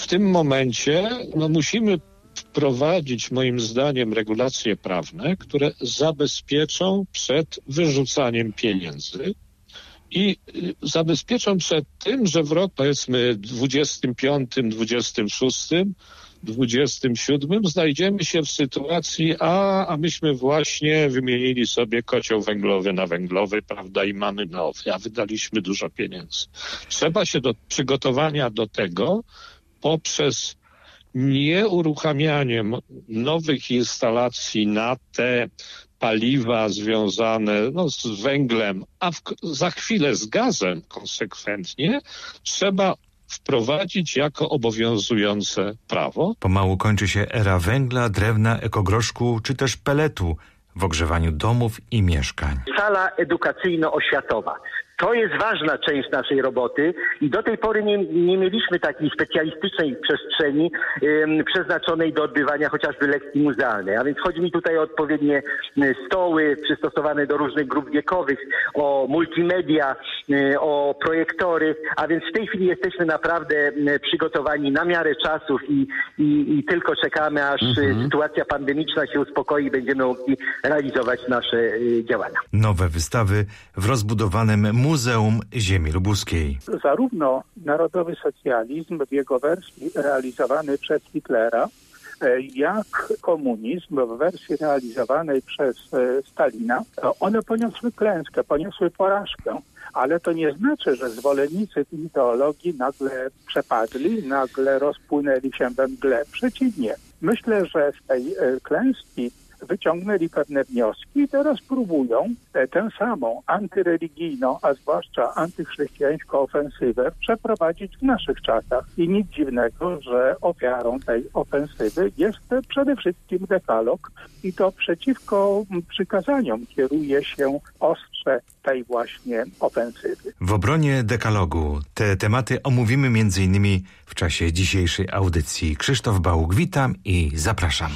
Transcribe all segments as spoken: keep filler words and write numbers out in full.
tym momencie no, musimy wprowadzić moim zdaniem regulacje prawne, które zabezpieczą przed wyrzucaniem pieniędzy i zabezpieczą przed tym, że w roku powiedzmy dwudziestym piątym, dwudziestym szóstym, dwudziestym siódmym znajdziemy się w sytuacji, a, a myśmy właśnie wymienili sobie kocioł węglowy na węglowy, prawda, i mamy nowy, a wydaliśmy dużo pieniędzy. Trzeba się do przygotowania do tego poprzez nieuruchamianie nowych instalacji na te paliwa związane no, z węglem, a w, za chwilę z gazem konsekwentnie, trzeba wprowadzić jako obowiązujące prawo. Pomału kończy się era węgla, drewna, ekogroszku czy też peletu w ogrzewaniu domów i mieszkań. Sala edukacyjno-oświatowa. To jest ważna część naszej roboty i do tej pory nie, nie mieliśmy takiej specjalistycznej przestrzeni ym, przeznaczonej do odbywania chociażby lekcji muzealnej. A więc chodzi mi tutaj o odpowiednie stoły przystosowane do różnych grup wiekowych, o multimedia, y, o projektory. A więc w tej chwili jesteśmy naprawdę y, przygotowani na miarę czasów i, i, i tylko czekamy, aż mhm. sytuacja pandemiczna się uspokoi i będziemy mogli realizować nasze y, działania. Nowe wystawy w rozbudowanym Muzeum Ziemi Lubuskiej. Zarówno narodowy socjalizm w jego wersji realizowany przez Hitlera, jak komunizm w wersji realizowanej przez Stalina, one poniosły klęskę, poniosły porażkę. Ale to nie znaczy, że zwolennicy tej ideologii nagle przepadli, nagle rozpłynęli się we mgle. Przeciwnie. Myślę, że z tej klęski wyciągnęli pewne wnioski i teraz próbują tę samą antyreligijną, a zwłaszcza antychrześcijańską ofensywę przeprowadzić w naszych czasach. I nic dziwnego, że ofiarą tej ofensywy jest przede wszystkim dekalog i to przeciwko przykazaniom kieruje się ostrze tej właśnie ofensywy. W obronie dekalogu te tematy omówimy między innymi w czasie dzisiejszej audycji. Krzysztof Bałuk, witam i zapraszam.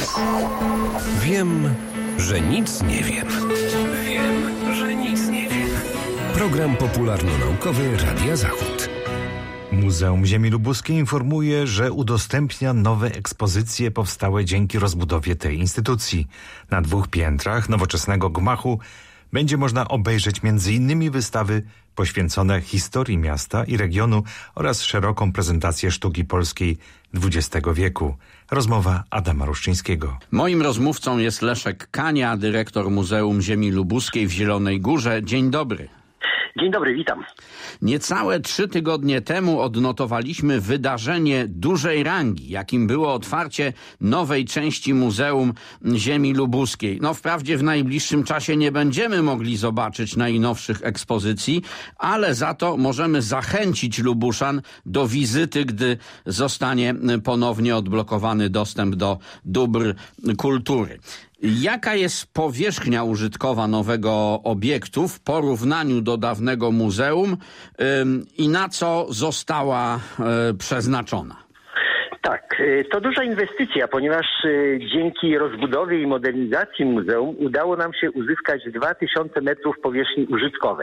Wiem, że nic nie wiem. Wiem, że nic nie wiem. Program popularno-naukowy Radia Zachód. Muzeum Ziemi Lubuskiej informuje, że udostępnia nowe ekspozycje powstałe dzięki rozbudowie tej instytucji. Na dwóch piętrach nowoczesnego gmachu będzie można obejrzeć między innymi wystawy poświęcone historii miasta i regionu oraz szeroką prezentację sztuki polskiej dwudziestego wieku. Rozmowa Adama Ruszczyńskiego. Moim rozmówcą jest Leszek Kania, dyrektor Muzeum Ziemi Lubuskiej w Zielonej Górze. Dzień dobry. Dzień dobry, witam. Niecałe trzy tygodnie temu odnotowaliśmy wydarzenie dużej rangi, jakim było otwarcie nowej części Muzeum Ziemi Lubuskiej. No wprawdzie w najbliższym czasie nie będziemy mogli zobaczyć najnowszych ekspozycji, ale za to możemy zachęcić Lubuszan do wizyty, gdy zostanie ponownie odblokowany dostęp do dóbr kultury. Jaka jest powierzchnia użytkowa nowego obiektu w porównaniu do dawnego muzeum ym, i na co została y, przeznaczona? Tak, to duża inwestycja, ponieważ dzięki rozbudowie i modernizacji muzeum udało nam się uzyskać dwa tysiące metrów powierzchni użytkowej.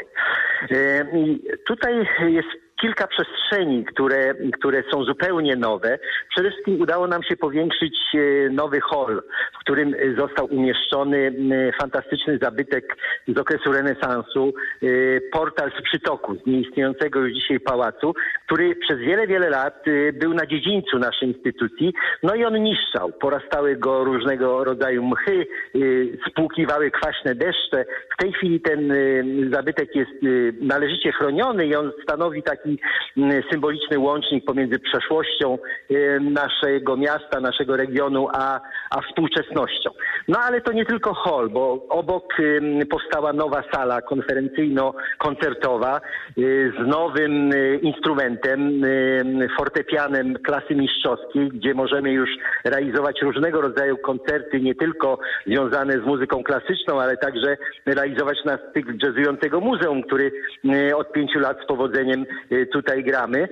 I tutaj jest kilka przestrzeni, które, które są zupełnie nowe. Przede wszystkim udało nam się powiększyć nowy hol, w którym został umieszczony fantastyczny zabytek z okresu renesansu, portal z przytoku, z nieistniejącego już dzisiaj pałacu, który przez wiele, wiele lat był na dziedzińcu naszej instytucji, no i on niszczał. Porastały go różnego rodzaju mchy, spłukiwały kwaśne deszcze. W tej chwili ten zabytek jest należycie chroniony i on stanowi taki symboliczny łącznik pomiędzy przeszłością naszego miasta, naszego regionu, a, a współczesnością. No ale to nie tylko hol, bo obok powstała nowa sala konferencyjno-koncertowa z nowym instrumentem, fortepianem klasy mistrzowskiej, gdzie możemy już realizować różnego rodzaju koncerty, nie tylko związane z muzyką klasyczną, ale także realizować na styk jazzującego muzeum, który od pięciu lat z powodzeniem tutaj gramy.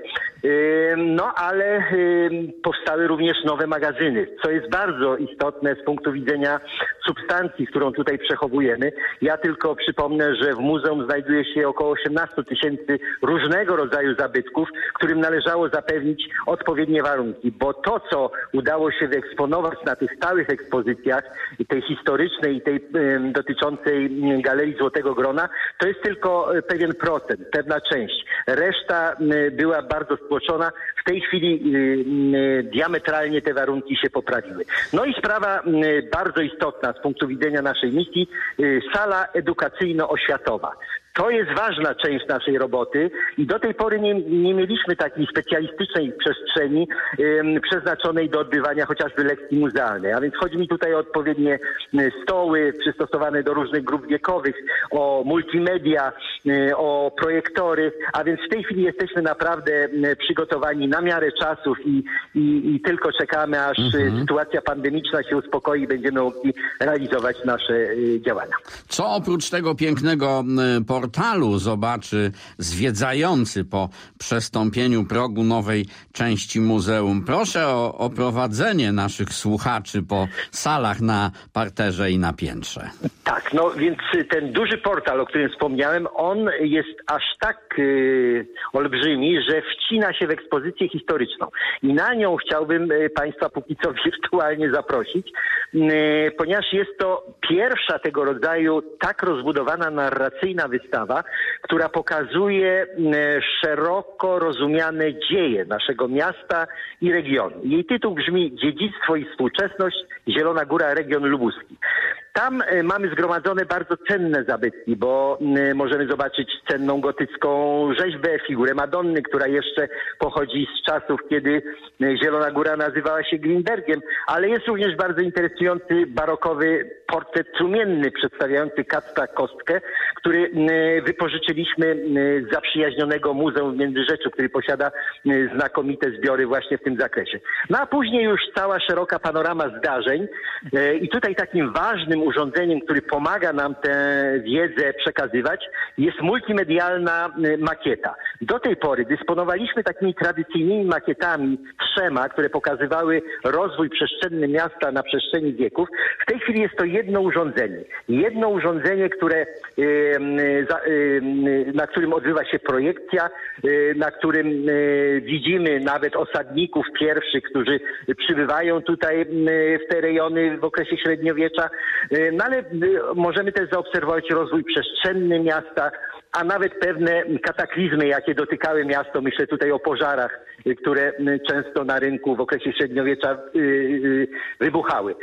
No ale powstały również nowe magazyny, co jest bardzo istotne z punktu widzenia substancji, którą tutaj przechowujemy. Ja tylko przypomnę, że w muzeum znajduje się około osiemnaście tysięcy różnego rodzaju zabytków, którym należało zapewnić odpowiednie warunki, bo to, co udało się wyeksponować na tych stałych ekspozycjach, tej historycznej i tej y, dotyczącej Galerii Złotego Grona, to jest tylko pewien procent, pewna część. Reszta y, była bardzo stłoczona. W tej chwili y, y, diametralnie te warunki się poprawiły. No i sprawa y, bardzo istotna z punktu widzenia naszej misji, y, sala edukacyjno-oświatowa. To jest ważna część naszej roboty i do tej pory nie, nie mieliśmy takiej specjalistycznej przestrzeni ym, przeznaczonej do odbywania chociażby lekcji muzealnej. A więc chodzi mi tutaj o odpowiednie stoły przystosowane do różnych grup wiekowych, o multimedia, y, o projektory. A więc w tej chwili jesteśmy naprawdę y, przygotowani na miarę czasów i, i, i tylko czekamy, aż mhm. sytuacja pandemiczna się uspokoi i będziemy mogli realizować nasze y, działania. Co oprócz tego pięknego y, portalu zobaczy zwiedzający po przestąpieniu progu nowej części muzeum? Proszę o oprowadzenie naszych słuchaczy po salach na parterze i na piętrze. Tak, no więc ten duży portal, o którym wspomniałem, on jest aż tak yy, olbrzymi, że wcina się w ekspozycję historyczną. I na nią chciałbym yy, Państwa póki co wirtualnie zaprosić, yy, ponieważ jest to pierwsza tego rodzaju tak rozbudowana narracyjna wystawa, która pokazuje yy, szeroko rozumiane dzieje naszego miasta i regionu. Jej tytuł brzmi Dziedzictwo i współczesność, Zielona Góra, region lubuski. Tam y, mamy zgromadzone bardzo cenne zabytki, bo y, możemy zobaczyć cenną gotycką rzeźbę, figurę Madonny, która jeszcze pochodzi z czasów, kiedy y, Zielona Góra nazywała się Greenbergiem, ale jest również bardzo interesujący barokowy portret trumienny przedstawiający Kacpra Kostkę, który y, wypożyczyliśmy y, z zaprzyjaźnionego Muzeum w Międzyrzeczu, który posiada y, znakomite zbiory właśnie w tym zakresie. No a później już cała szeroka panorama zdarzeń y, i tutaj takim ważnym urządzeniem, który pomaga nam tę wiedzę przekazywać, jest multimedialna makieta. Do tej pory dysponowaliśmy takimi tradycyjnymi makietami, trzema, które pokazywały rozwój przestrzenny miasta na przestrzeni wieków. W tej chwili jest to jedno urządzenie. Jedno urządzenie, które, na którym odbywa się projekcja, na którym widzimy nawet osadników pierwszych, którzy przybywają tutaj w te rejony w okresie średniowiecza. No ale możemy też zaobserwować rozwój przestrzenny miasta, a nawet pewne kataklizmy, jakie dotykały miasto. Myślę tutaj o pożarach, które często na rynku w okresie średniowiecza wybuchały.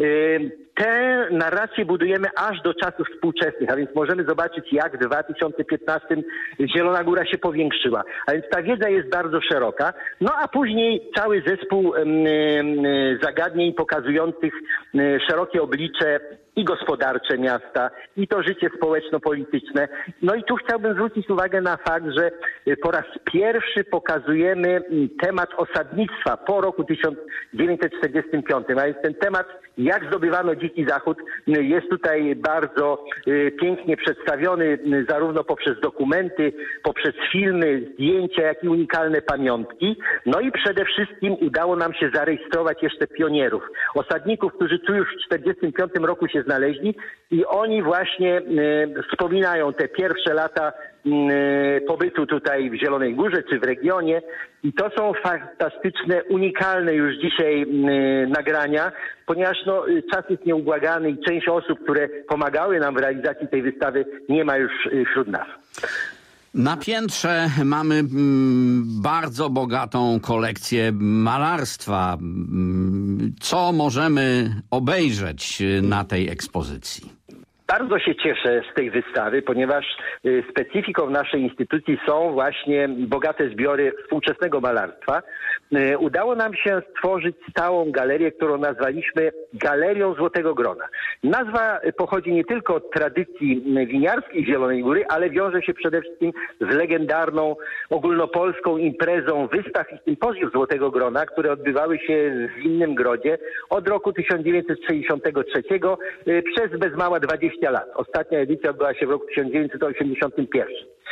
Tę narrację budujemy aż do czasów współczesnych, a więc możemy zobaczyć, jak w dwa tysiące piętnastym Zielona Góra się powiększyła. A więc ta wiedza jest bardzo szeroka. No a później cały zespół zagadnień pokazujących szerokie oblicze i gospodarcze miasta, i to życie społeczno-polityczne. No i tu chciałbym zwrócić uwagę na fakt, że po raz pierwszy pokazujemy temat osadnictwa po roku tysiąc dziewięćset czterdziestym piątym. A więc ten temat, jak zdobywano Dziki Zachód, jest tutaj bardzo pięknie przedstawiony zarówno poprzez dokumenty, poprzez filmy, zdjęcia, jak i unikalne pamiątki. No i przede wszystkim udało nam się zarejestrować jeszcze pionierów, osadników, którzy tu już w czterdziestym piątym roku się znaleźli i oni właśnie y, wspominają te pierwsze lata y, pobytu tutaj w Zielonej Górze czy w regionie i to są fantastyczne, unikalne już dzisiaj y, nagrania, ponieważ no, czas jest nieubłagany i część osób, które pomagały nam w realizacji tej wystawy, nie ma już y, wśród nas. Na piętrze mamy mm, bardzo bogatą kolekcję malarstwa. Co możemy obejrzeć na tej ekspozycji? Bardzo się cieszę z tej wystawy, ponieważ specyfiką naszej instytucji są właśnie bogate zbiory współczesnego malarstwa. Udało nam się stworzyć stałą galerię, którą nazwaliśmy Galerią Złotego Grona. Nazwa pochodzi nie tylko od tradycji winiarskiej Zielonej Góry, ale wiąże się przede wszystkim z legendarną ogólnopolską imprezą wystaw i sympozjów Złotego Grona, które odbywały się w Innym Grodzie od roku tysiąc dziewięćset sześćdziesiątego trzeciego przez bez mała dwadzieścia lat. Ostatnia edycja odbyła się w roku tysiąc dziewięćset osiemdziesiątym pierwszym.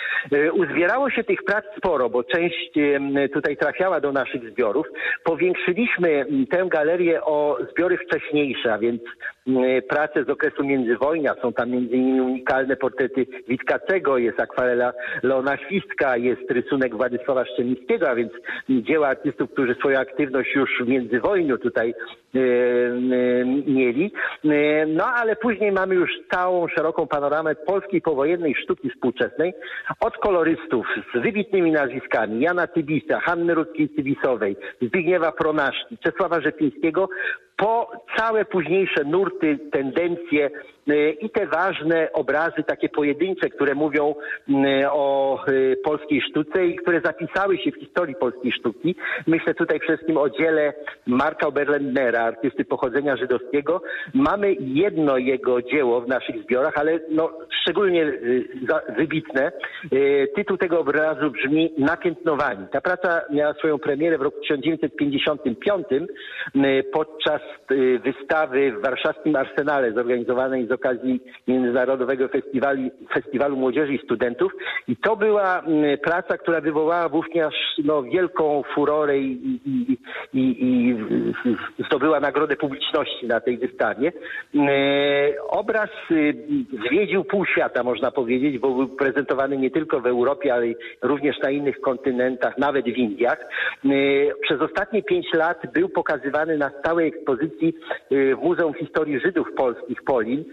Uzbierało się tych prac sporo, bo część tutaj trafiała do naszych zbiorów. Powiększyliśmy tę galerię o zbiory wcześniejsze, a więc prace z okresu międzywojnia. Są tam między innymi unikalne portrety Witkacego, jest akwarela Leona Świstka, jest rysunek Władysława Szczemińskiego, a więc dzieła artystów, którzy swoją aktywność już w międzywojniu tutaj e, e, mieli. E, no ale później mamy już całą szeroką panoramę polskiej powojennej sztuki współczesnej, od kolorystów z wybitnymi nazwiskami Jana Tybisa, Hanny Rudzkiej-Tybisowej, Zbigniewa Pronaszki, Czesława Rzepińskiego, po całe późniejsze nurty, tendencje i te ważne obrazy, takie pojedyncze, które mówią o polskiej sztuce i które zapisały się w historii polskiej sztuki. Myślę tutaj przede wszystkim o dziele Marka Oberlendnera, artysty pochodzenia żydowskiego. Mamy jedno jego dzieło w naszych zbiorach, ale no, szczególnie wybitne. Tytuł tego obrazu brzmi Napiętnowani. Ta praca miała swoją premierę w roku tysiąc dziewięćset pięćdziesiątym piątym podczas wystawy w warszawskim Arsenale zorganizowanej z okazji Międzynarodowego Festiwalu, Festiwalu Młodzieży i Studentów. I to była praca, która wywołała wówczas no, wielką furorę i, i, i, i zdobyła nagrodę publiczności na tej wystawie. Obraz zwiedził pół świata, można powiedzieć, bo był prezentowany nie tylko w Europie, ale również na innych kontynentach, nawet w Indiach. Przez ostatnie pięć lat był pokazywany na stałej ekspozycji w Muzeum Historii Żydów Polskich Polin.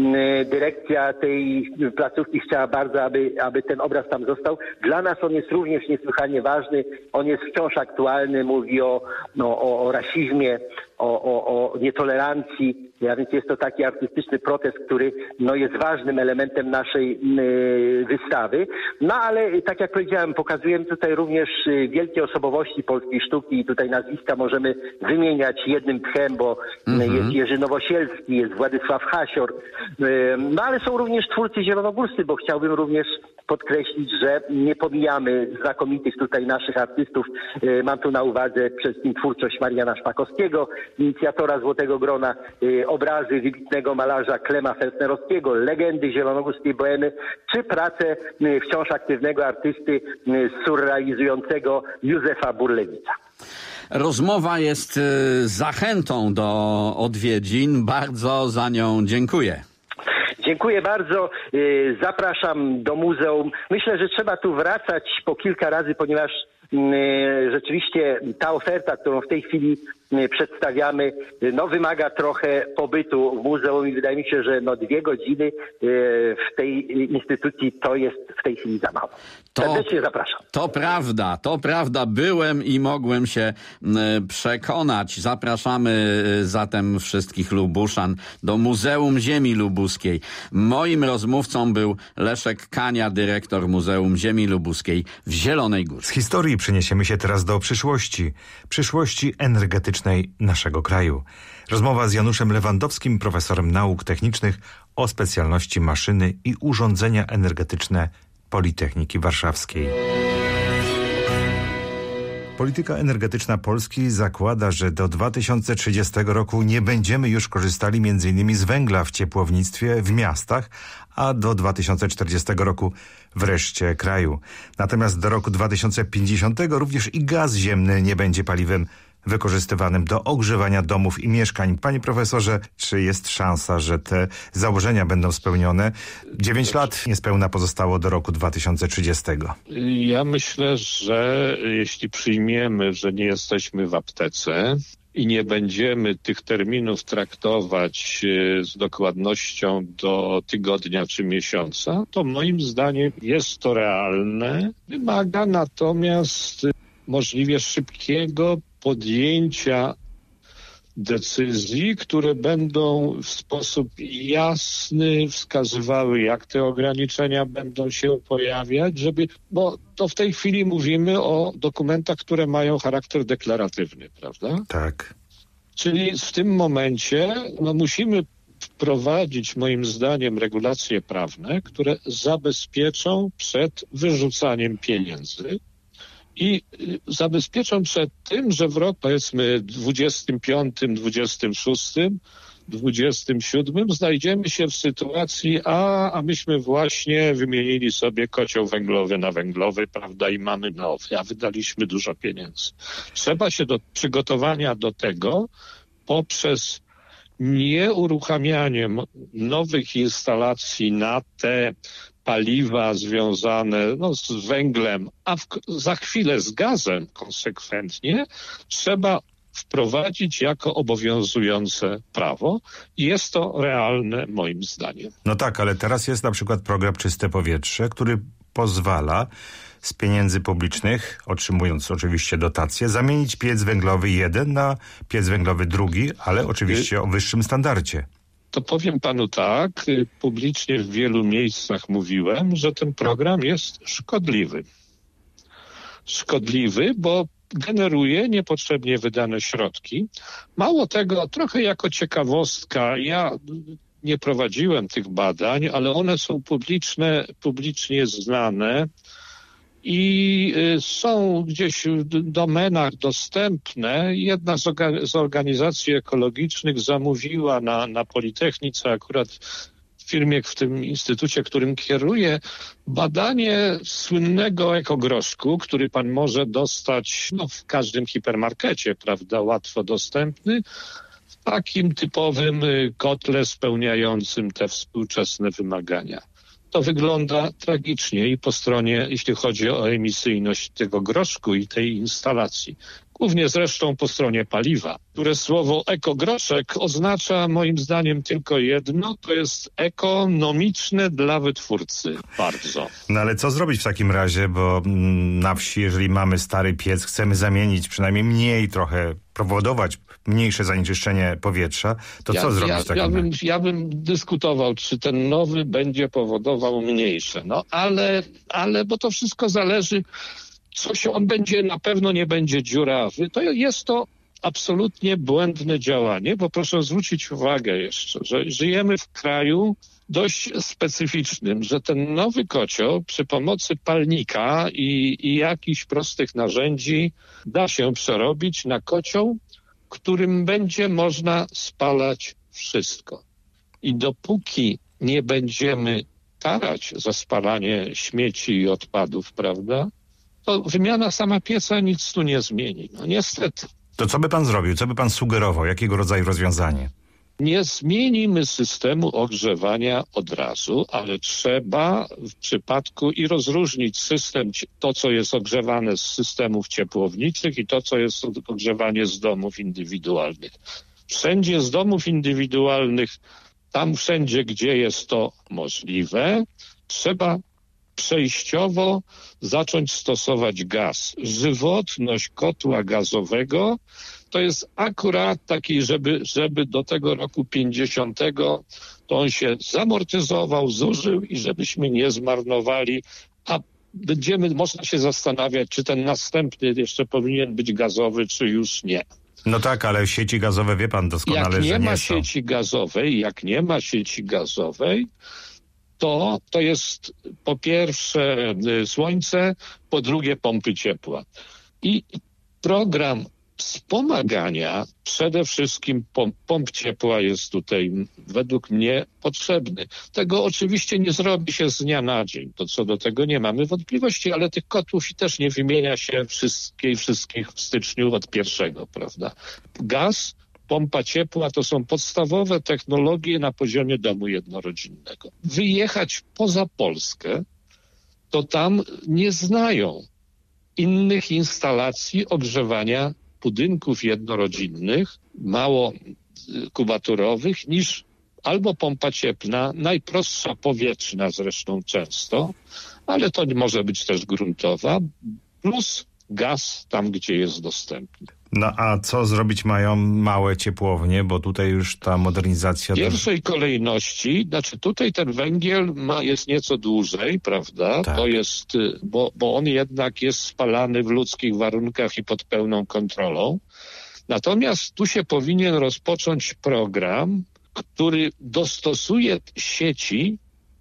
Dyrekcja tej placówki chciała bardzo, aby, aby ten obraz tam został. Dla nas on jest również niesłychanie ważny. On jest wciąż aktualny, mówi o, no, o, o rasizmie, o, o, o nietolerancji. A więc jest to taki artystyczny protest, który no, jest ważnym elementem naszej y, wystawy. No ale tak jak powiedziałem, pokazujemy tutaj również wielkie osobowości polskiej sztuki i tutaj nazwiska możemy wymieniać jednym tchem, bo mm-hmm. jest Jerzy Nowosielski, jest Władysław Hasior. Y, no ale są również twórcy zielonogórscy, bo chciałbym również podkreślić, że nie pomijamy znakomitych tutaj naszych artystów. Y, mam tu na uwadze przede wszystkim twórczość Mariana Szpakowskiego, inicjatora Złotego Grona, y, obrazy wybitnego malarza Klema Felsnerowskiego, legendy zielonogórskiej bohemy, czy pracę wciąż aktywnego artysty surrealizującego Józefa Burlewicza. Rozmowa jest zachętą do odwiedzin. Bardzo za nią dziękuję. Dziękuję bardzo. Zapraszam do muzeum. Myślę, że trzeba tu wracać po kilka razy, ponieważ rzeczywiście ta oferta, którą w tej chwili przedstawiamy, no wymaga trochę pobytu w muzeum i wydaje mi się, że no dwie godziny w tej instytucji to jest w tej chwili za mało. To, Serdecznie zapraszam. To prawda, to prawda. Byłem i mogłem się przekonać. Zapraszamy zatem wszystkich Lubuszan do Muzeum Ziemi Lubuskiej. Moim rozmówcą był Leszek Kania, dyrektor Muzeum Ziemi Lubuskiej w Zielonej Górze. Z historii przeniesiemy się teraz do przyszłości. Przyszłości energetycznej naszego kraju. Rozmowa z Januszem Lewandowskim, profesorem nauk technicznych o specjalności maszyny i urządzenia energetyczne Politechniki Warszawskiej. Polityka energetyczna Polski zakłada, że do dwa tysiące trzydziestego roku nie będziemy już korzystali między innymi z węgla w ciepłownictwie w miastach, a do dwa tysiące czterdziestego roku w reszcie kraju. Natomiast do roku dwa tysiące pięćdziesiątego również i gaz ziemny nie będzie paliwem wykorzystywanym do ogrzewania domów i mieszkań. Panie profesorze, czy jest szansa, że te założenia będą spełnione? Dziewięć lat niespełna pozostało do roku dwa tysiące trzydziestego. Ja myślę, że jeśli przyjmiemy, że nie jesteśmy w aptece i nie będziemy tych terminów traktować z dokładnością do tygodnia czy miesiąca, to moim zdaniem jest to realne. Wymaga natomiast możliwie szybkiego podjęcia decyzji, które będą w sposób jasny wskazywały, jak te ograniczenia będą się pojawiać, żeby, bo to w tej chwili mówimy o dokumentach, które mają charakter deklaratywny, prawda? Tak. Czyli w tym momencie no, musimy wprowadzić, moim zdaniem, regulacje prawne, które zabezpieczą przed wyrzucaniem pieniędzy i zabezpieczą przed tym, że w roku, powiedzmy, dwudziestym piątym, dwudziestym szóstym dwudziestym siódmym znajdziemy się w sytuacji, a, a myśmy właśnie wymienili sobie kocioł węglowy na węglowy, prawda, i mamy nowy, a wydaliśmy dużo pieniędzy. Trzeba się do przygotowania do tego poprzez nieuruchamianie nowych instalacji na te paliwa związane no, z węglem, a w, za chwilę z gazem konsekwentnie, trzeba wprowadzić jako obowiązujące prawo i jest to realne moim zdaniem. No tak, ale teraz jest na przykład program Czyste Powietrze, który pozwala z pieniędzy publicznych, otrzymując oczywiście dotacje, zamienić piec węglowy jeden na piec węglowy drugi, ale oczywiście o wyższym standardzie. To powiem panu tak, publicznie w wielu miejscach mówiłem, że ten program jest szkodliwy. Szkodliwy, bo generuje niepotrzebnie wydane środki. Mało tego, trochę jako ciekawostka, ja nie prowadziłem tych badań, ale one są publiczne, publicznie znane i są gdzieś w domenach dostępne. Jedna z, orga- z organizacji ekologicznych zamówiła na, na Politechnice, akurat w firmie, w tym instytucie, którym kieruję, badanie słynnego ekogroszku, który pan może dostać no, w każdym hipermarkecie, prawda, łatwo dostępny, w takim typowym kotle spełniającym te współczesne wymagania. To wygląda tragicznie i po stronie, jeśli chodzi o emisyjność tego groszku i tej instalacji. Głównie zresztą po stronie paliwa, które słowo ekogroszek oznacza moim zdaniem tylko jedno, to jest ekonomiczne dla wytwórcy. Bardzo. No ale co zrobić w takim razie, bo na wsi, jeżeli mamy stary piec, chcemy zamienić przynajmniej mniej trochę, powodować mniejsze zanieczyszczenie powietrza, to ja, co zrobić ja, w takim ja bym, razie? ja bym dyskutował, czy ten nowy będzie powodował mniejsze. No ale, ale bo to wszystko zależy, co się on będzie, na pewno nie będzie dziurawy. To jest to absolutnie błędne działanie, bo proszę zwrócić uwagę jeszcze, że żyjemy w kraju dość specyficznym, że ten nowy kocioł przy pomocy palnika i, i jakichś prostych narzędzi da się przerobić na kocioł, którym będzie można spalać wszystko. I dopóki nie będziemy karać za spalanie śmieci i odpadów, prawda, to wymiana sama pieca nic tu nie zmieni. No niestety. To co by pan zrobił? Co by pan sugerował? Jakiego rodzaju rozwiązanie? Nie zmienimy systemu ogrzewania od razu, ale trzeba w przypadku i rozróżnić system, to co jest ogrzewane z systemów ciepłowniczych i to co jest ogrzewanie z domów indywidualnych. Wszędzie z domów indywidualnych, tam wszędzie, gdzie jest to możliwe, trzeba przejściowo zacząć stosować gaz. Żywotność kotła gazowego to jest akurat taki, żeby, żeby do tego roku pięćdziesiątego to on się zamortyzował, zużył i żebyśmy nie zmarnowali, a będziemy, można się zastanawiać, czy ten następny jeszcze powinien być gazowy, czy już nie. No tak, ale sieci gazowe wie pan doskonale, jak nie że nie ma są. sieci gazowej, jak nie ma sieci gazowej, to to jest po pierwsze słońce, po drugie pompy ciepła. I program wspomagania przede wszystkim pomp, pomp ciepła jest tutaj według mnie potrzebny. Tego oczywiście nie zrobi się z dnia na dzień. To co do tego nie mamy wątpliwości, ale tych kotłów też nie wymienia się wszystkie, wszystkich w styczniu od pierwszego, prawda? Gaz, pompa ciepła to są podstawowe technologie na poziomie domu jednorodzinnego. Wyjechać poza Polskę, to tam nie znają innych instalacji ogrzewania budynków jednorodzinnych, mało kubaturowych, niż albo pompa cieplna, najprostsza powietrzna zresztą często, ale to może być też gruntowa, plus gaz tam, gdzie jest dostępny. No a co zrobić mają małe ciepłownie, bo tutaj już ta modernizacja... W pierwszej kolejności, znaczy tutaj ten węgiel ma, jest nieco dłużej, prawda? Tak. To jest, bo, bo on jednak jest spalany w ludzkich warunkach i pod pełną kontrolą. Natomiast tu się powinien rozpocząć program, który dostosuje sieci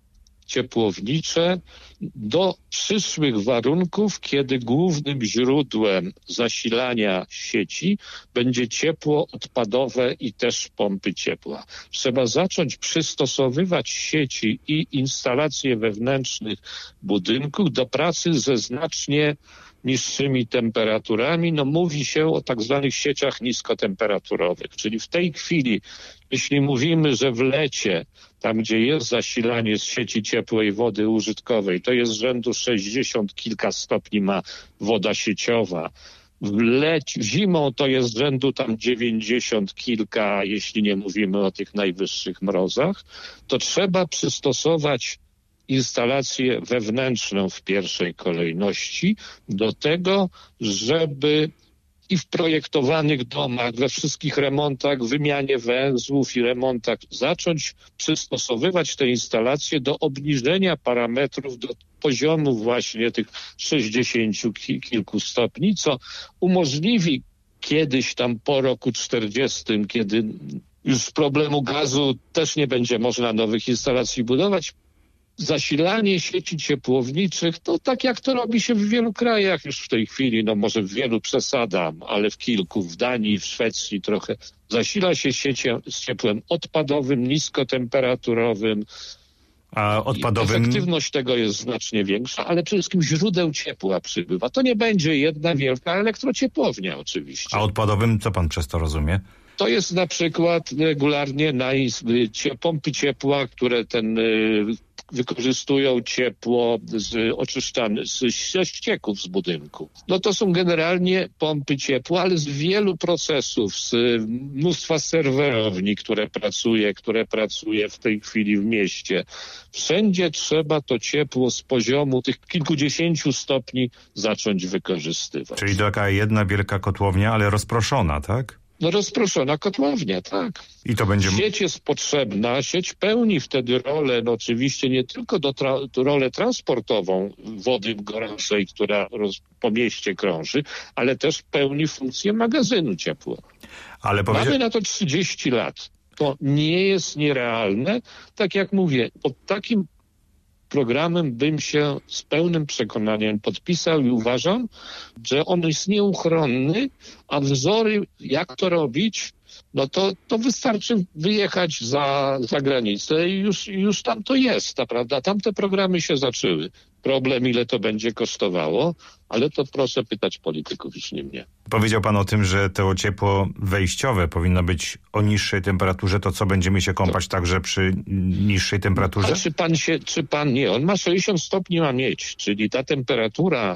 ciepłownicze do przyszłych warunków, kiedy głównym źródłem zasilania sieci będzie ciepło odpadowe i też pompy ciepła. Trzeba zacząć przystosowywać sieci i instalacje wewnętrznych budynków do pracy ze znacznie niższymi temperaturami. No mówi się o tak zwanych sieciach niskotemperaturowych, czyli w tej chwili, jeśli mówimy, że w lecie, tam gdzie jest zasilanie z sieci ciepłej wody użytkowej, to jest rzędu sześćdziesiąt kilka stopni ma woda sieciowa. W leć, zimą to jest rzędu tam dziewięćdziesiąt kilka, jeśli nie mówimy o tych najwyższych mrozach, to trzeba przystosować instalację wewnętrzną w pierwszej kolejności do tego, żeby i w projektowanych domach, we wszystkich remontach, wymianie węzłów i remontach zacząć przystosowywać te instalacje do obniżenia parametrów do poziomu właśnie tych sześćdziesięciu kilku stopni, co umożliwi kiedyś tam po roku czterdziestym, kiedy już z problemu gazu też nie będzie można nowych instalacji budować, zasilanie sieci ciepłowniczych, to tak jak to robi się w wielu krajach już w tej chwili, no może w wielu przesadzam, ale w kilku, w Danii, w Szwecji trochę, zasila się siecią z ciepłem odpadowym, niskotemperaturowym. A odpadowym... Efektywność tego jest znacznie większa, ale przede wszystkim źródeł ciepła przybywa. To nie będzie jedna wielka elektrociepłownia oczywiście. A odpadowym co pan przez to rozumie? To jest na przykład regularnie na pompy ciepła, które ten wykorzystują ciepło z oczyszczane, z, ze ścieków z budynku. No to są generalnie pompy ciepła, ale z wielu procesów, z mnóstwa serwerowni, które pracuje, które pracuje w tej chwili w mieście. Wszędzie trzeba to ciepło z poziomu tych kilkudziesięciu stopni zacząć wykorzystywać. Czyli taka jedna wielka kotłownia, ale rozproszona, tak? No rozproszona kotłownia, tak. I to będzie... Sieć jest potrzebna, sieć pełni wtedy rolę, no oczywiście nie tylko do tra- rolę transportową wody gorącej, która roz- po mieście krąży, ale też pełni funkcję magazynu ciepła. Ale powiedział... Mamy na to trzydzieści lat. To nie jest nierealne. Tak jak mówię, pod takim programem bym się z pełnym przekonaniem podpisał i uważam, że on jest nieuchronny, a wzory, jak to robić, no to, to wystarczy wyjechać za, za granicę i już, już tam to jest, prawda? Tam te programy się zaczęły. Problem, ile to będzie kosztowało, ale to proszę pytać polityków, już nie mnie. Powiedział pan o tym, że to ciepło wejściowe powinno być o niższej temperaturze. To co, będziemy się kąpać to... także przy niższej temperaturze? A czy pan się, czy pan nie? On ma sześćdziesiąt stopni ma mieć, czyli ta temperatura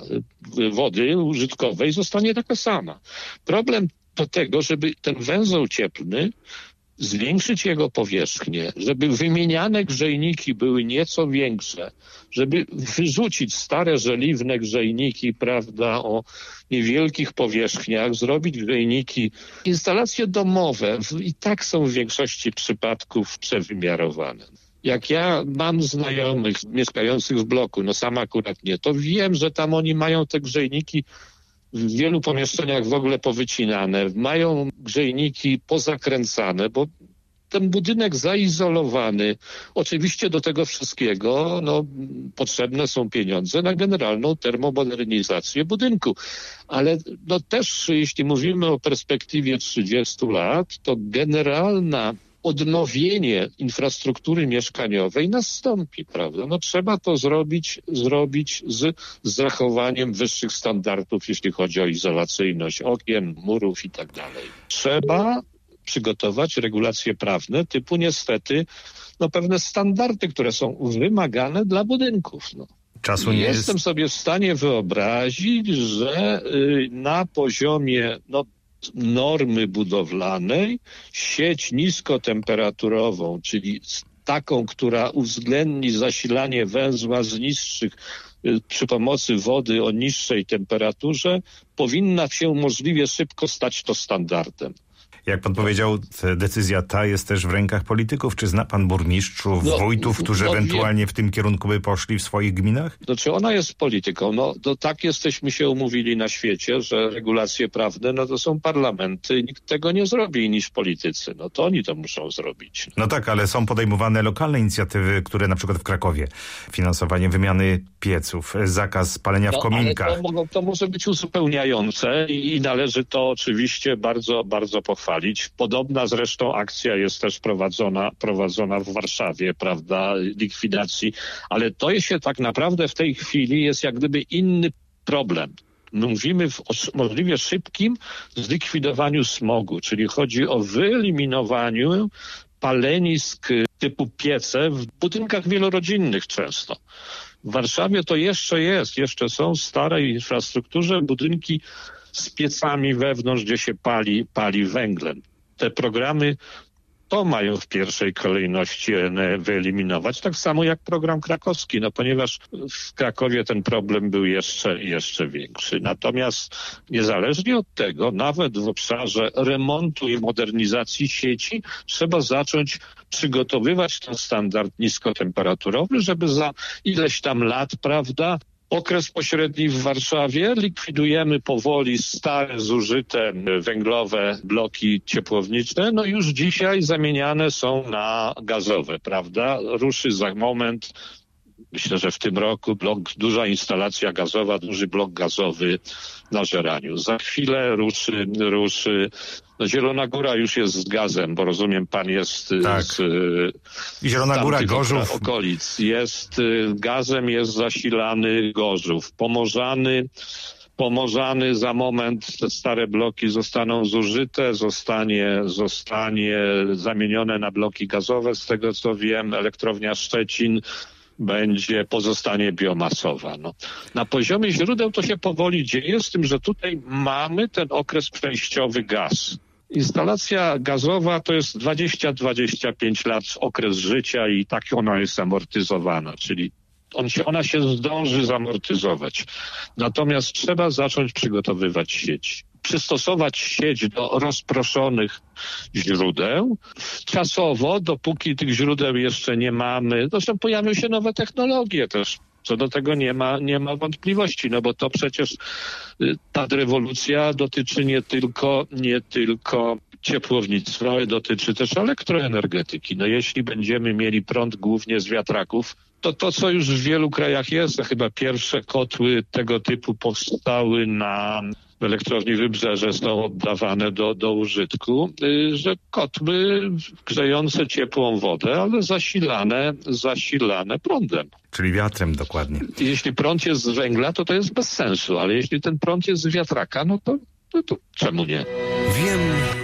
wody użytkowej zostanie taka sama. Problem do tego, żeby ten węzeł cieplny zwiększyć jego powierzchnię, żeby wymieniane grzejniki były nieco większe, żeby wyrzucić stare żeliwne grzejniki, prawda, o niewielkich powierzchniach, zrobić grzejniki. Instalacje domowe i tak są w większości przypadków przewymiarowane. Jak ja mam znajomych mieszkających w bloku, no sam akurat nie, to wiem, że tam oni mają te grzejniki w wielu pomieszczeniach w ogóle powycinane, mają grzejniki pozakręcane, bo ten budynek zaizolowany, oczywiście do tego wszystkiego no, potrzebne są pieniądze na generalną termomodernizację budynku. Ale no, też jeśli mówimy o perspektywie trzydziestu lat, to generalna odnowienie infrastruktury mieszkaniowej nastąpi, prawda? No trzeba to zrobić, zrobić z, z zachowaniem wyższych standardów, jeśli chodzi o izolacyjność okien, murów i tak dalej. Trzeba przygotować regulacje prawne typu niestety no pewne standardy, które są wymagane dla budynków. No. Czasu nie Jestem jest... sobie w stanie wyobrazić, że y, na poziomie no, normy budowlanej sieć niskotemperaturową, czyli taką, która uwzględni zasilanie węzła z niższych przy pomocy wody o niższej temperaturze, powinna się możliwie szybko stać to standardem. Jak pan powiedział, decyzja ta jest też w rękach polityków. Czy zna pan burmistrzów, no, wójtów, którzy no, ewentualnie w tym kierunku by poszli w swoich gminach? Znaczy ona jest polityką. No to tak jesteśmy się umówili na świecie, że regulacje prawne, no to są parlamenty. Nikt tego nie zrobi niż politycy. No to oni to muszą zrobić. No tak, ale są podejmowane lokalne inicjatywy, które na przykład w Krakowie, finansowanie wymiany pieców, zakaz palenia no, w kominkach. Ale to, mogą, to może być uzupełniające i, i należy to oczywiście bardzo, bardzo pochwalić. Podobna zresztą akcja jest też prowadzona, prowadzona w Warszawie, prawda, likwidacji, ale to się tak naprawdę w tej chwili jest jak gdyby inny problem. Mówimy w, o możliwie szybkim zlikwidowaniu smogu, czyli chodzi o wyeliminowaniu palenisk typu piece w budynkach wielorodzinnych często. W Warszawie to jeszcze jest, jeszcze są w starej infrastrukturze budynki z piecami wewnątrz, gdzie się pali, pali węglem. Te programy to mają w pierwszej kolejności wyeliminować, tak samo jak program krakowski, no ponieważ w Krakowie ten problem był jeszcze, jeszcze większy. Natomiast niezależnie od tego, nawet w obszarze remontu i modernizacji sieci trzeba zacząć przygotowywać ten standard niskotemperaturowy, żeby za ileś tam lat, prawda, okres pośredni w Warszawie, likwidujemy powoli stare, zużyte węglowe bloki ciepłownicze, no już dzisiaj zamieniane są na gazowe, prawda? Ruszy za moment, myślę, że w tym roku blok, duża instalacja gazowa, duży blok gazowy na Żeraniu. Za chwilę ruszy, ruszy no Zielona Góra już jest z gazem, bo rozumiem, pan jest tak. z, I Zielona z Góra, Gorzów. okolic. Jest gazem, jest zasilany Gorzów. Pomorzany, Pomorzany za moment te stare bloki zostaną zużyte, zostanie, zostanie zamienione na bloki gazowe. Z tego co wiem, elektrownia Szczecin będzie, pozostanie biomasowa. No. Na poziomie źródeł to się powoli dzieje, z tym, że tutaj mamy ten okres przejściowy gaz. Instalacja gazowa to jest dwadzieścia do dwudziestu pięciu lat okres życia i tak ona jest amortyzowana, czyli on się, ona się zdąży zamortyzować. Natomiast trzeba zacząć przygotowywać sieć. Przystosować sieć do rozproszonych źródeł. Czasowo, dopóki tych źródeł jeszcze nie mamy, zresztą pojawią się nowe technologie też. Co do tego nie ma, nie ma wątpliwości, no bo to przecież ta rewolucja dotyczy nie tylko, nie tylko ciepłownictwa, ale dotyczy też elektroenergetyki. No jeśli będziemy mieli prąd głównie z wiatraków, to to, co już w wielu krajach jest, to chyba pierwsze kotły tego typu powstały na elektrowni Wybrzeże, są oddawane do, do użytku, że kotły grzejące ciepłą wodę, ale zasilane, zasilane prądem. Czyli wiatrem dokładnie. Jeśli prąd jest z węgla, to to jest bez sensu, ale jeśli ten prąd jest z wiatraka, no to, to, to czemu nie? Wiem,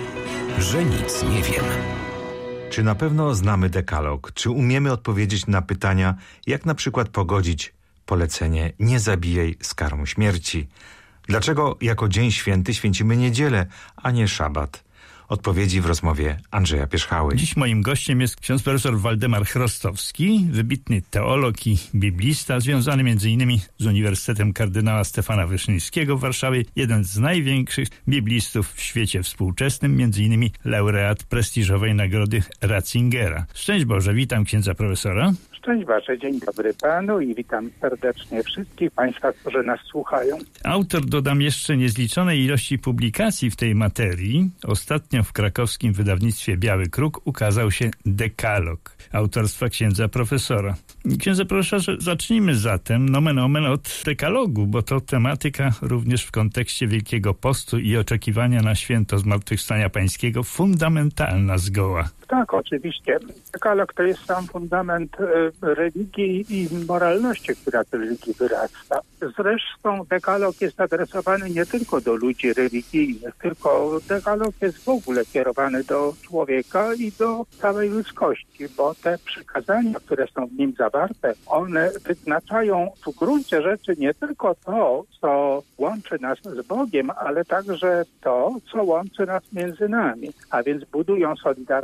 że nic nie wiem. Czy na pewno znamy dekalog? Czy umiemy odpowiedzieć na pytania, jak na przykład pogodzić polecenie nie zabijaj z karą śmierci? Dlaczego jako Dzień Święty święcimy niedzielę, a nie szabat? Odpowiedzi w rozmowie Andrzeja Pierzchały. Dziś moim gościem jest ksiądz profesor Waldemar Chrostowski, wybitny teolog i biblista, związany między innymi z Uniwersytetem kardynała Stefana Wyszyńskiego w Warszawie, jeden z największych biblistów w świecie współczesnym, między innymi laureat prestiżowej nagrody Ratzingera. Szczęść Boże, witam księdza profesora. Szczęść Boże, dzień dobry panu i witam serdecznie wszystkich państwa, którzy nas słuchają. Autor, dodam jeszcze, niezliczonej ilości publikacji w tej materii. Ostatnio w krakowskim wydawnictwie Biały Kruk ukazał się Dekalog autorstwa księdza profesora. Księdza profesorze, zacznijmy zatem nomen omen od dekalogu, bo to tematyka również w kontekście Wielkiego Postu i oczekiwania na święto Zmartwychwstania Pańskiego fundamentalna zgoła. Tak, oczywiście. Dekalog to jest sam fundament e, religii i moralności, która z religii wyrasta. Zresztą dekalog jest adresowany nie tylko do ludzi religijnych, tylko dekalog jest w ogóle kierowany do człowieka i do całej ludzkości, bo te przykazania, które są w nim zawarte, one wyznaczają w gruncie rzeczy nie tylko to, co łączy nas z Bogiem, ale także to, co łączy nas między nami, a więc budują solidarność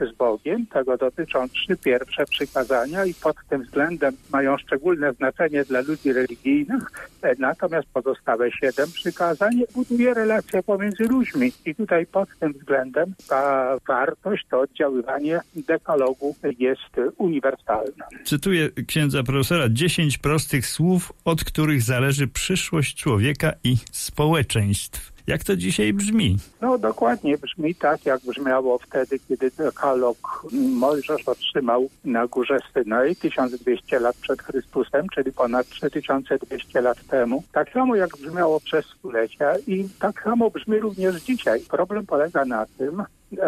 z Bogiem. Tego dotyczą trzy pierwsze przykazania i pod tym względem mają szczególne znaczenie dla ludzi religijnych. Natomiast pozostałe siedem przykazań buduje relacje pomiędzy ludźmi. I tutaj pod tym względem ta wartość, to oddziaływanie dekalogu jest uniwersalne. Cytuję księdza profesora: dziesięć prostych słów, od których zależy przyszłość człowieka i społeczeństw. Jak to dzisiaj brzmi? No dokładnie brzmi tak, jak brzmiało wtedy, kiedy dekalog Mojżesz otrzymał na górze Synaj tysiąc dwieście lat przed Chrystusem, czyli ponad trzy tysiące dwieście lat temu. Tak samo jak brzmiało przez stulecia i tak samo brzmi również dzisiaj. Problem polega na tym,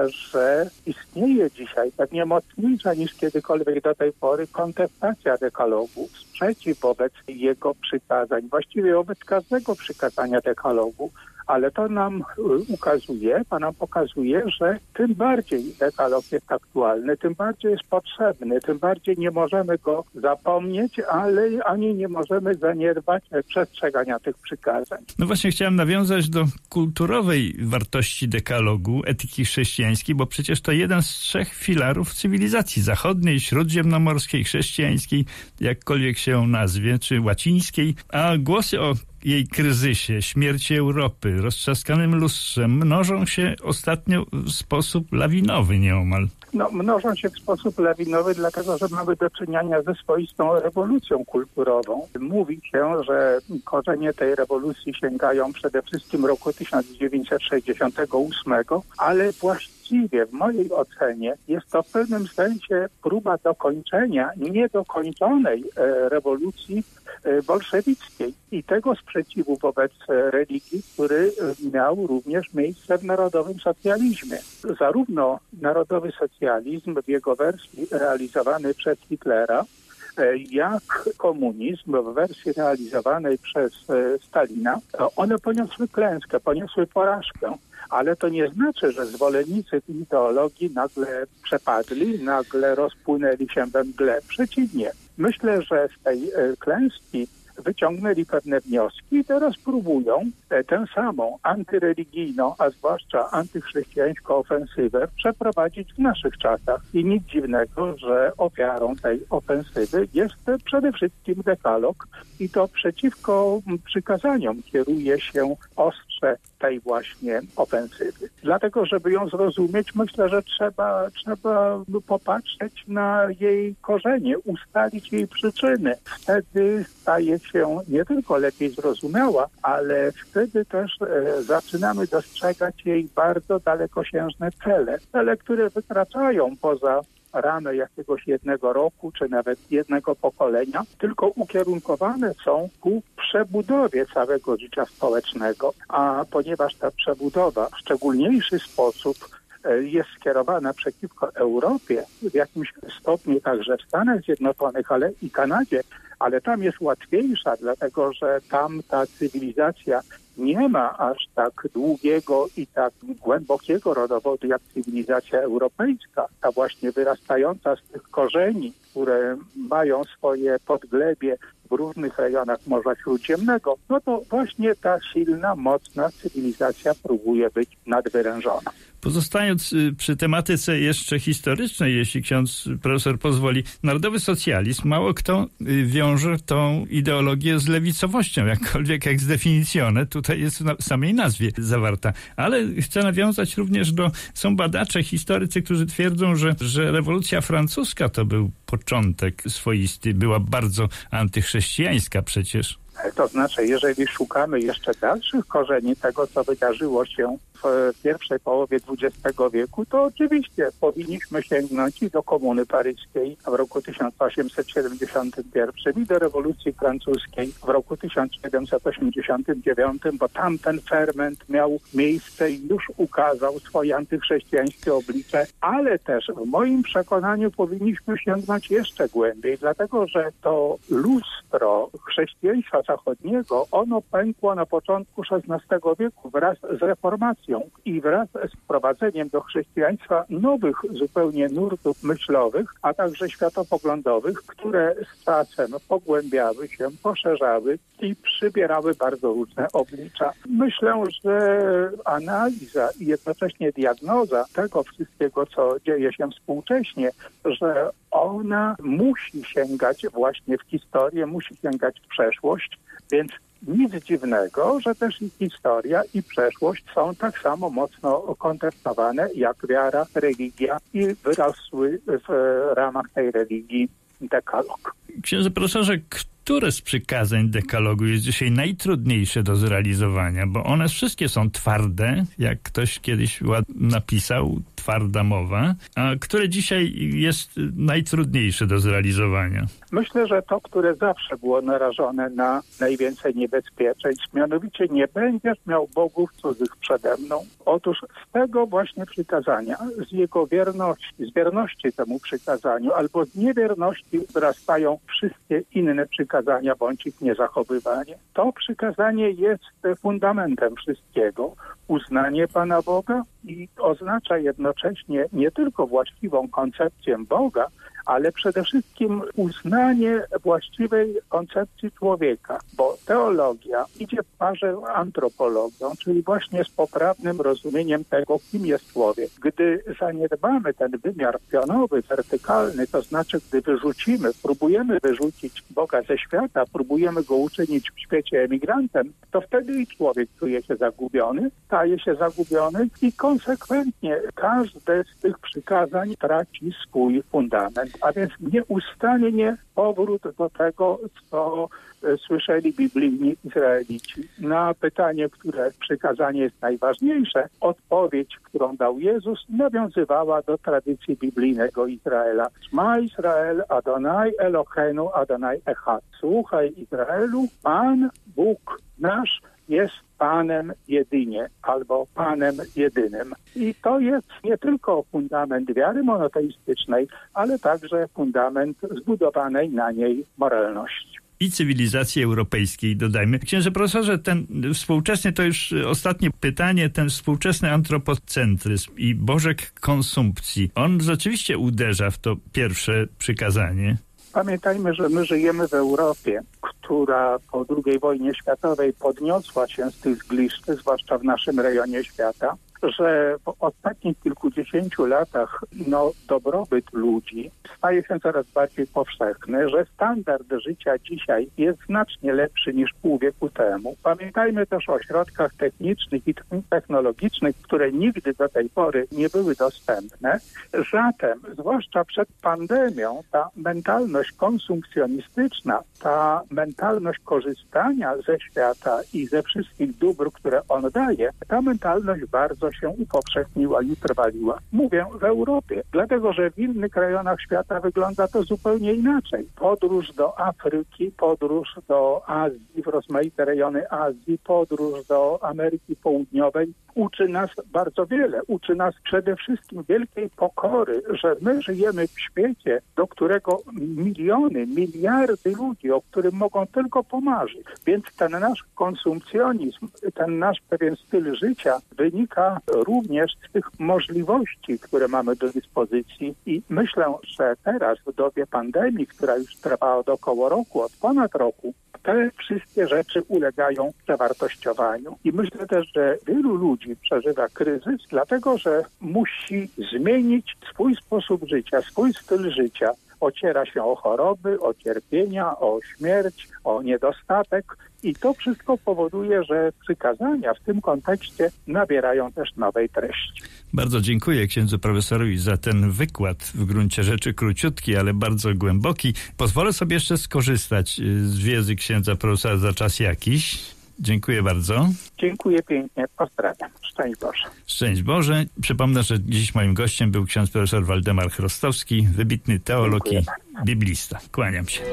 że istnieje dzisiaj pewnie mocniejsza niż kiedykolwiek do tej pory kontestacja dekalogu, sprzeciw wobec jego przykazań, właściwie wobec każdego przykazania dekalogu. Ale to nam ukazuje, to nam pokazuje, że tym bardziej dekalog jest aktualny, tym bardziej jest potrzebny, tym bardziej nie możemy go zapomnieć, ale ani nie możemy zaniedbać przestrzegania tych przykazań. No właśnie chciałem nawiązać do kulturowej wartości dekalogu, etyki chrześcijańskiej, bo przecież to jeden z trzech filarów cywilizacji zachodniej, śródziemnomorskiej, chrześcijańskiej, jakkolwiek się ją nazwie, czy łacińskiej, a głosy o jej kryzysie, śmierci Europy, roztrzaskanym lustrze mnożą się ostatnio w sposób lawinowy nieomal. No, mnożą się w sposób lawinowy, dlatego że mamy do czynienia ze swoistą rewolucją kulturową. Mówi się, że korzenie tej rewolucji sięgają przede wszystkim roku tysiąc dziewięćset sześćdziesiątego ósmego, ale właściwie w mojej ocenie jest to w pewnym sensie próba dokończenia niedokończonej e, rewolucji e, bolszewickiej i tego sprzeciwu wobec religii, który miał również miejsce w narodowym socjalizmie. Zarówno narodowy socjalizm w jego wersji realizowany przez Hitlera, jak komunizm w wersji realizowanej przez Stalina, one poniosły klęskę, poniosły porażkę. Ale to nie znaczy, że zwolennicy tej ideologii nagle przepadli, nagle rozpłynęli się we mgle. Przeciwnie. Myślę, że z tej klęski wyciągnęli pewne wnioski i teraz próbują tę samą antyreligijną, a zwłaszcza antychrześcijańską ofensywę przeprowadzić w naszych czasach. I nic dziwnego, że ofiarą tej ofensywy jest przede wszystkim dekalog i to przeciwko przykazaniom kieruje się ostrze tej właśnie ofensywy. Dlatego, żeby ją zrozumieć, myślę, że trzeba, trzeba popatrzeć na jej korzenie, ustalić jej przyczyny. Wtedy staje się nie tylko lepiej zrozumiała, ale wtedy też e, zaczynamy dostrzegać jej bardzo dalekosiężne cele. Cele, które wykraczają poza ramy jakiegoś jednego roku, czy nawet jednego pokolenia, tylko ukierunkowane są ku przebudowie całego życia społecznego. A ponieważ ta przebudowa w szczególniejszy sposób jest skierowana przeciwko Europie, w jakimś stopniu także w Stanach Zjednoczonych, ale i Kanadzie, ale tam jest łatwiejsza, dlatego że tam ta cywilizacja nie ma aż tak długiego i tak głębokiego rodowodu jak cywilizacja europejska, ta właśnie wyrastająca z tych korzeni, które mają swoje podglebie w różnych rejonach Morza Śródziemnego, no to właśnie ta silna, mocna cywilizacja próbuje być nadwyrężona. Pozostając przy tematyce jeszcze historycznej, jeśli ksiądz profesor pozwoli, narodowy socjalizm, mało kto wiąże tą ideologię z lewicowością, jakkolwiek jak z definicjone, tutaj jest w samej nazwie zawarta. Ale chcę nawiązać również do, są badacze, historycy, którzy twierdzą, że, że rewolucja francuska to był początek swoisty, była bardzo antychrześcijańska przecież. To znaczy, jeżeli szukamy jeszcze dalszych korzeni tego, co wydarzyło się w pierwszej połowie dwudziestego wieku, to oczywiście powinniśmy sięgnąć i do Komuny Paryskiej w roku tysiąc osiemset siedemdziesiątym pierwszym i do rewolucji francuskiej w roku tysiąc siedemset osiemdziesiątym dziewiątym, bo tamten ferment miał miejsce i już ukazał swoje antychrześcijańskie oblicze, ale też w moim przekonaniu powinniśmy sięgnąć jeszcze głębiej, dlatego że to lustro chrześcijaństwa zachodniego, ono pękło na początku szesnastego wieku wraz z reformacją i wraz z wprowadzeniem do chrześcijaństwa nowych zupełnie nurtów myślowych, a także światopoglądowych, które z czasem pogłębiały się, poszerzały i przybierały bardzo różne oblicza. Myślę, że analiza i jednocześnie diagnoza tego wszystkiego, co dzieje się współcześnie, że ona musi sięgać właśnie w historię, musi sięgać w przeszłość, więc nic dziwnego, że też i historia, i przeszłość są tak samo mocno kontestowane jak wiara, religia i wyrosły w ramach tej religii dekalog. Księże profesorze, które z przykazań dekalogu jest dzisiaj najtrudniejsze do zrealizowania? Bo one wszystkie są twarde, jak ktoś kiedyś napisał, twarda mowa, a które dzisiaj jest najtrudniejsze do zrealizowania? Myślę, że to, które zawsze było narażone na najwięcej niebezpieczeństw, mianowicie nie będziesz miał bogów cudzych przede mną. Otóż z tego właśnie przykazania, z jego wierności, z wierności temu przykazaniu albo z niewierności wzrastają wszystkie inne przykazania bądź ich niezachowywanie. To przykazanie jest fundamentem wszystkiego. Uznanie Pana Boga i oznacza jednocześnie nie tylko właściwą koncepcję Boga, ale przede wszystkim uznanie właściwej koncepcji człowieka, bo teologia idzie w parze z antropologią, czyli właśnie z poprawnym rozumieniem tego, kim jest człowiek. Gdy zaniedbamy ten wymiar pionowy, wertykalny, to znaczy gdy wyrzucimy, próbujemy wyrzucić Boga ze świata, próbujemy go uczynić w świecie emigrantem, to wtedy i człowiek czuje się zagubiony, staje się zagubiony i konsekwentnie każde z tych przykazań traci swój fundament. A więc nieustannie powrót do tego, co słyszeli biblijni Izraelici. Na pytanie, które przykazanie jest najważniejsze, odpowiedź, którą dał Jezus, nawiązywała do tradycji biblijnego Izraela. Szma Israel, Adonai Eloheinu, Adonai Echad. Słuchaj Izraelu, Pan, Bóg nasz, jest Panem jedynie, albo Panem jedynym. I to jest nie tylko fundament wiary monoteistycznej, ale także fundament zbudowanej na niej moralności. I cywilizacji europejskiej, dodajmy. Księże profesorze, ten współczesny, to już ostatnie pytanie, ten współczesny antropocentryzm i bożek konsumpcji, on rzeczywiście uderza w to pierwsze przykazanie? Pamiętajmy, że my żyjemy w Europie, która po drugiej wojnie światowej podniosła się z tych zgliszczy, zwłaszcza w naszym rejonie świata, że w ostatnich kilkudziesięciu latach no, dobrobyt ludzi staje się coraz bardziej powszechny, że standard życia dzisiaj jest znacznie lepszy niż pół wieku temu. Pamiętajmy też o środkach technicznych i technologicznych, które nigdy do tej pory nie były dostępne. Zatem, zwłaszcza przed pandemią, ta mentalność konsumpcjonistyczna, ta mentalność korzystania ze świata i ze wszystkich dóbr, które on daje, ta mentalność bardzo się upowszechniła i utrwaliła. Mówię w Europie, dlatego że w innych rejonach świata wygląda to zupełnie inaczej. Podróż do Afryki, podróż do Azji, w rozmaite rejony Azji, podróż do Ameryki Południowej uczy nas bardzo wiele. Uczy nas przede wszystkim wielkiej pokory, że my żyjemy w świecie, do którego miliony, miliardy ludzi, o którym mogą tylko pomarzyć. Więc ten nasz konsumpcjonizm, ten nasz pewien styl życia wynika również z tych możliwości, które mamy do dyspozycji i myślę, że teraz w dobie pandemii, która już trwała od około roku, od ponad roku, te wszystkie rzeczy ulegają przewartościowaniu. I myślę też, że wielu ludzi przeżywa kryzys, dlatego że musi zmienić swój sposób życia, swój styl życia. Ociera się o choroby, o cierpienia, o śmierć, o niedostatek i to wszystko powoduje, że przykazania w tym kontekście nabierają też nowej treści. Bardzo dziękuję księdzu profesorowi za ten wykład, w gruncie rzeczy króciutki, ale bardzo głęboki. Pozwolę sobie jeszcze skorzystać z wiedzy księdza profesora za czas jakiś. Dziękuję bardzo. Dziękuję pięknie. Pozdrawiam. Szczęść Boże. Szczęść Boże. Przypomnę, że dziś moim gościem był ksiądz profesor Waldemar Chrostowski, wybitny teolog i biblista. Kłaniam się.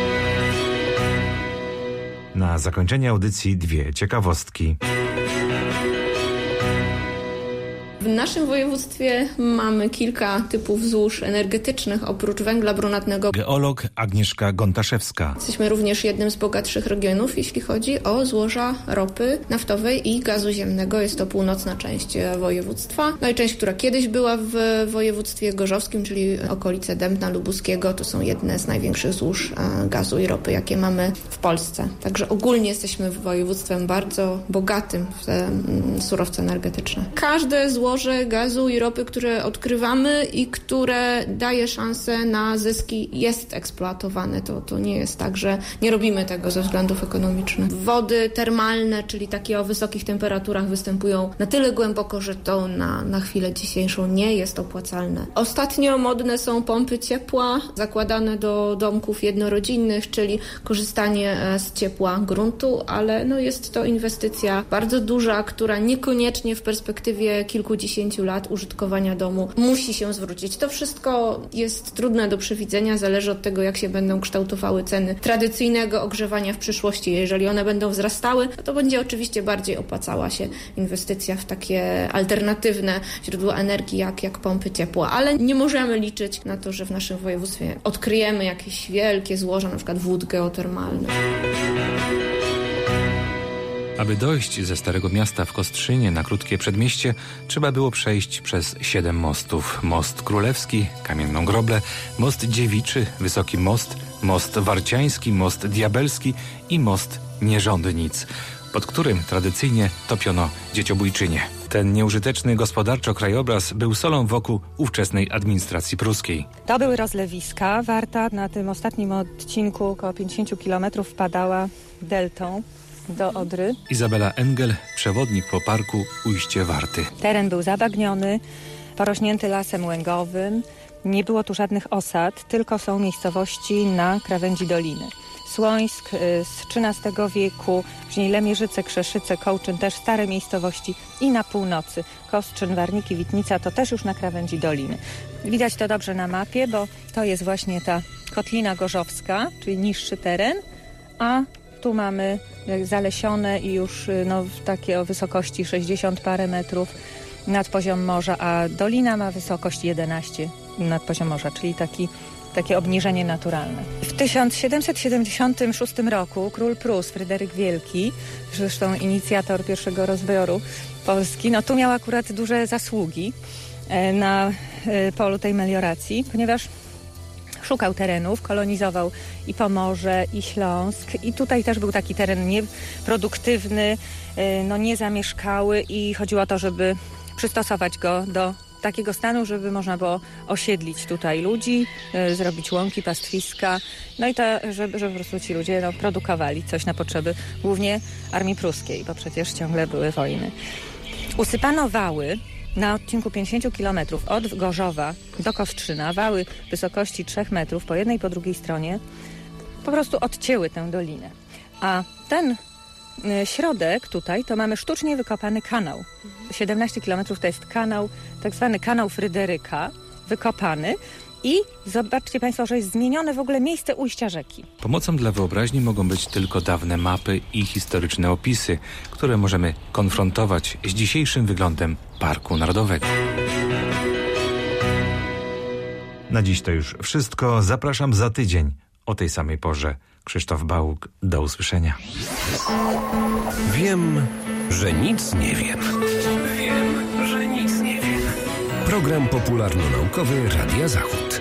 Na zakończenie audycji dwie ciekawostki. W naszym województwie mamy kilka typów złóż energetycznych oprócz węgla brunatnego. Geolog Agnieszka Gontaszewska. Jesteśmy również jednym z bogatszych regionów, jeśli chodzi o złoża ropy naftowej i gazu ziemnego. Jest to północna część województwa. No i część, która kiedyś była w województwie gorzowskim, czyli okolice Dębna Lubuskiego, to są jedne z największych złóż gazu i ropy, jakie mamy w Polsce. Także ogólnie jesteśmy województwem bardzo bogatym w te surowce energetyczne. Każde złoże gazu i ropy, które odkrywamy i które daje szansę na zyski, jest eksploatowane. To, to nie jest tak, że nie robimy tego ze względów ekonomicznych. Wody termalne, czyli takie o wysokich temperaturach, występują na tyle głęboko, że to na, na chwilę dzisiejszą nie jest opłacalne. Ostatnio modne są pompy ciepła zakładane do domków jednorodzinnych, czyli korzystanie z ciepła gruntu, ale no jest to inwestycja bardzo duża, która niekoniecznie w perspektywie kilkudziesięciu lat użytkowania domu musi się zwrócić. To wszystko jest trudne do przewidzenia, zależy od tego, jak się będą kształtowały ceny tradycyjnego ogrzewania w przyszłości. Jeżeli one będą wzrastały, to będzie oczywiście bardziej opłacała się inwestycja w takie alternatywne źródła energii, jak, jak pompy ciepła, ale nie możemy liczyć na to, że w naszym województwie odkryjemy jakieś wielkie złoża, na przykład wód geotermalnych. Aby dojść ze Starego Miasta w Kostrzynie na krótkie przedmieście, trzeba było przejść przez siedem mostów. Most Królewski, Kamienną Groblę, Most Dziewiczy, Wysoki Most, Most Warciański, Most Diabelski i Most Nierządnic, pod którym tradycyjnie topiono dzieciobójczynie. Ten nieużyteczny gospodarczo krajobraz był solą wokół ówczesnej administracji pruskiej. To były rozlewiska. Warta na tym ostatnim odcinku około pięćdziesiąt kilometrów wpadała deltą do Odry. Izabela Engel, przewodnik po parku Ujście Warty. Teren był zabagniony, porośnięty lasem łęgowym. Nie było tu żadnych osad, tylko są miejscowości na krawędzi doliny. Słońsk z trzynastego wieku, później Lemierzyce, Krzeszyce, Kołczyn, też stare miejscowości i na północy. Kostrzyn, Warniki, Witnica to też już na krawędzi doliny. Widać to dobrze na mapie, bo to jest właśnie ta Kotlina Gorzowska, czyli niższy teren, a tu mamy zalesione i już no, takie o wysokości sześćdziesiąt parę metrów nad poziom morza, a dolina ma wysokość jedenaście nad poziom morza, czyli taki, takie obniżenie naturalne. W tysiąc siedemset siedemdziesiątym szóstym roku król Prus Fryderyk Wielki, zresztą inicjator pierwszego rozbioru Polski, no tu miał akurat duże zasługi na polu tej melioracji, ponieważ szukał terenów, kolonizował i Pomorze, i Śląsk. I tutaj też był taki teren nieproduktywny, no niezamieszkały i chodziło o to, żeby przystosować go do takiego stanu, żeby można było osiedlić tutaj ludzi, zrobić łąki, pastwiska. No i to, żeby, żeby po prostu ci ludzie no, produkowali coś na potrzeby głównie armii pruskiej, bo przecież ciągle były wojny. Usypano wały na odcinku pięćdziesiąt kilometrów od Gorzowa do Kostrzyna, wały wysokości trzech metrów po jednej i po drugiej stronie, po prostu odcięły tę dolinę. A ten y, środek tutaj to mamy sztucznie wykopany kanał. siedemnaście kilometrów to jest kanał, tak zwany kanał Fryderyka, wykopany. I zobaczcie Państwo, że jest zmienione w ogóle miejsce ujścia rzeki. Pomocą dla wyobraźni mogą być tylko dawne mapy i historyczne opisy, które możemy konfrontować z dzisiejszym wyglądem Parku Narodowego. Na dziś to już wszystko. Zapraszam za tydzień o tej samej porze. Krzysztof Bałuk. Do usłyszenia. Wiem, że nic nie wiem. Wiem, że nic nie wiem. Program popularno-naukowy Radia Zachód.